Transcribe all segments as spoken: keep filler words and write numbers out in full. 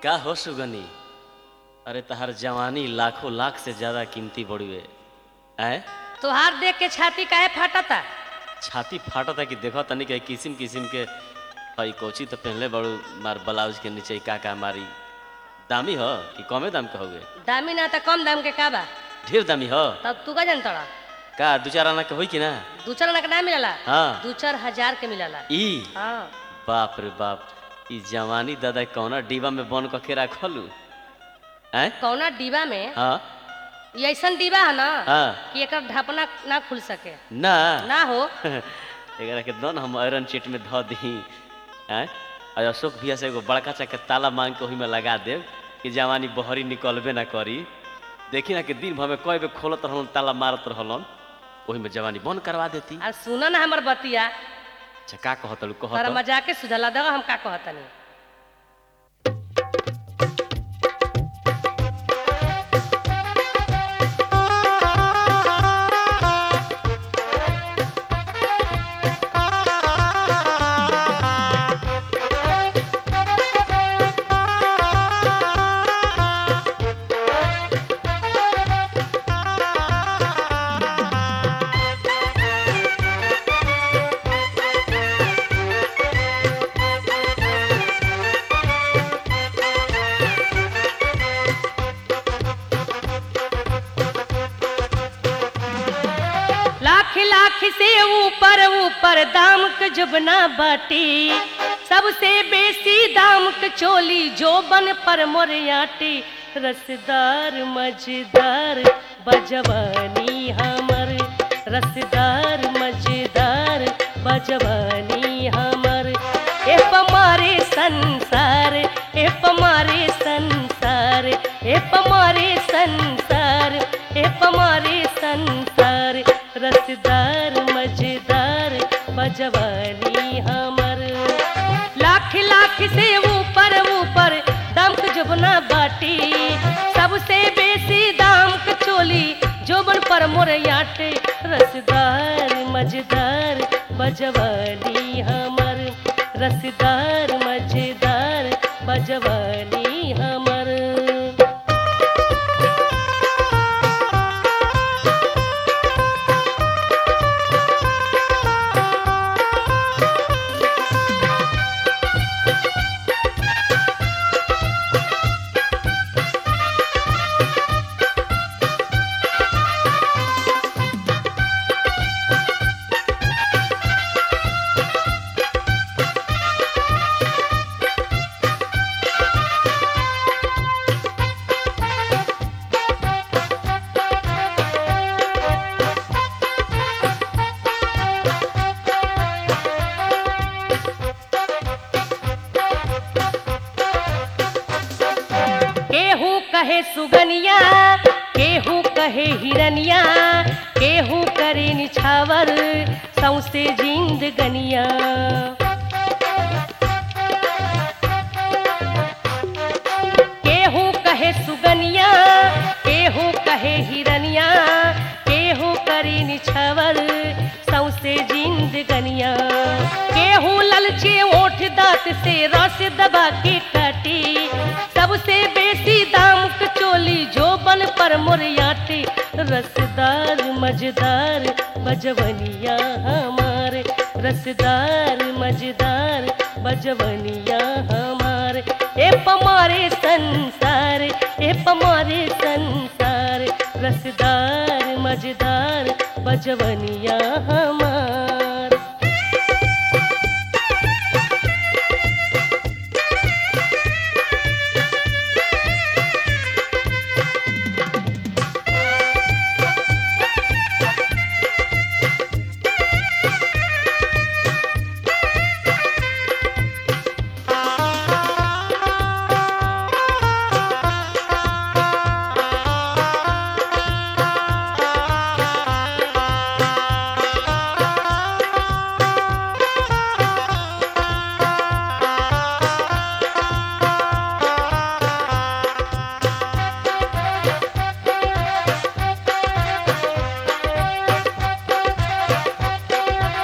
का हो सुगनी। अरे तहार जवानी लाखों लाख से ज्यादा कीमती बड़ुए। आए तोहार देख के छाती काहे फाटता? छाती फाटता कि देखो तनी के किसिम किसिम के हई कोची तो पहनले बड़ू मार ब्लाउज के नीचे का का मारी दामी हो कि कमे दाम के होगे? दामी ना त कम दाम के का बा? ढेर दामी हो तब तू का जानतड़ा? का दू चार आना के होई कि ना? दू चार ना मिलला। हाँ दू चार हजार के मिलला। ई हाँ बाप रे बाप, ई जवानी दादा कौना डिब्बा में बन के रखलू? हैं कौना डिब्बा में? हाँ ये ऐसन डिब्बा है ना हाँ कि एकर ढापना ना खुल सके। ना ना हो एकरा के दन हम आयरन चीट में धो दी हैं और अशोक भैया से एगो बड़का चा के ताला मांग के ओही में लगा देव कि जवानी बहरी निकलबे ना करी। देखी ना कि दिन भर में कई बेर खोलत रहलन ताला मारत रहलन, ओही में जवानी बंद करवा देती। आ सुना ना हमर बतिया। अच्छा का कहतलू तारा कहत मजाक के सुझला दगा हम का कहतनी। लाख लाख से ऊपर ऊपर दाम के जुबना बाटी, सबसे बेसी दाम के चोली जोबन पर मोरियाटी। रसदार मजेदार बजवानी हमर, रसदार मजेदार बजवानी हमर। ए पमारे संसार, ए पमारे संसार, ए पमारे संसार, ए पमारे संसार। रसदार मजेदार बजवानी हमर। लाख लाख से ऊपर ऊपर दाम के जोबना बाटी, सबसे बेसी दाम के चोली जोबन पर मोरियाटे। रसदार मजेदार बजवानी हमर, रसदार मजेदार बजवानी हमर। केहू कहे सुगनिया, केहू कहे हिरनिया, केहू करे निछावर सौसे जिंदगनिया। केहू कहे सुगनिया, केहू कहे हिरनिया, केहू करे निछावर सौसे जिंदगनिया। केहू ललचे ओठ दांत से रस दबा के काटी, सबसे बेसी दाम के चोली जोबन पर मोरियाटी। रसदार मजेदार बजवनिया हमारे, रसदार मजेदार बजवनिया हमारे। ए पमारे संसार, ए पमारे संसार। रसदार मजेदार बजवनिया हमार।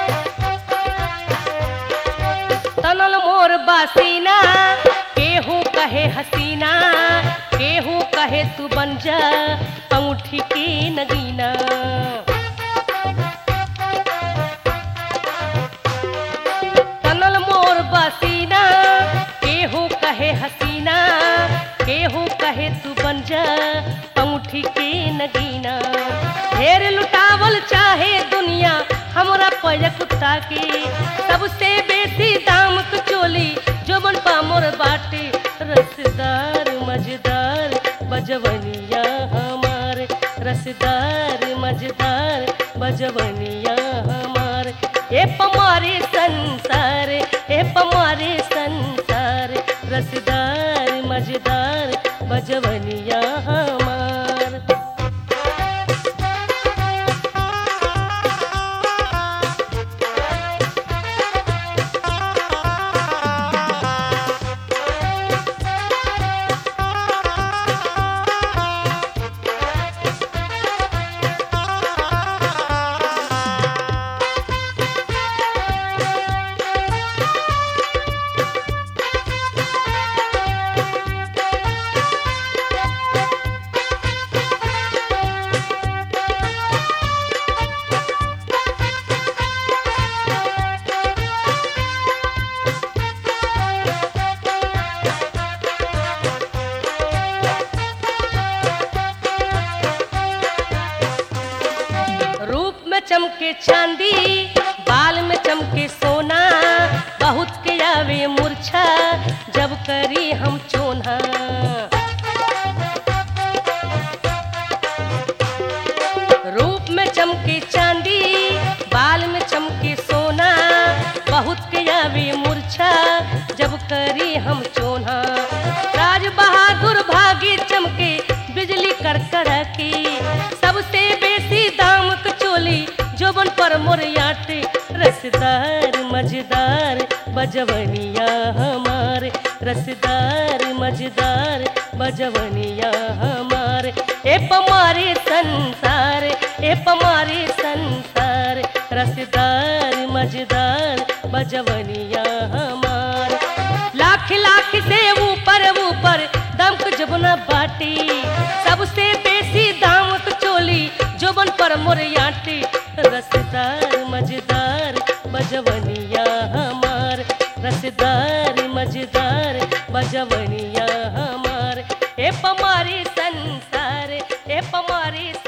बासीना केहू कहे हसीना, केहू कहे तू बन जा अंगूठी की नगीना। तनल मोर बसीना, केहू कहे हसीना, केहू कहे तू बन जा अंगूठी की नगीना। ढेर लुटावल चाहे दुनिया हमरा पयकुत्ता की, सबसे बेसी दाम क चोली जोबन पामोर बाटे। रसदार मजेदार बजवनिया हमार, रसदार मजेदार बजवनिया हमार। ए पमारे संसार, ए पमारे संसार, रसदार मजेदार बजवनिया हमार। चमके चांदी, बाल में चमके सोना, बहुत के आवे मूर्छा जब करी हम चोना। रूप में चमके चांदी, बाल में चमके सोना, बहुत के आवे मूर्छा जब करी हम चोना। राज बहादुर भागी चमके बिजली करकरा की, सबसे बेसी दाम क चोली जोबन पर मोरियाटे। रसदार मजेदार बजवनिया हमार, रसदार मजेदार बजवनिया हमार। ए पमारे संसार, ए पमारे संसार, रसदार मजेदार बजवनिया हमार। लाख लाख से ऊपर ऊपर दमक जबना बाटी, सबसे बेसी दाम क चोली जोबन पर मोरियाटे। रसदार मजेदार बजवनिया हमार, रसदार मजेदार बजवनिया हमार। ए पमारी संसार, ए पमारी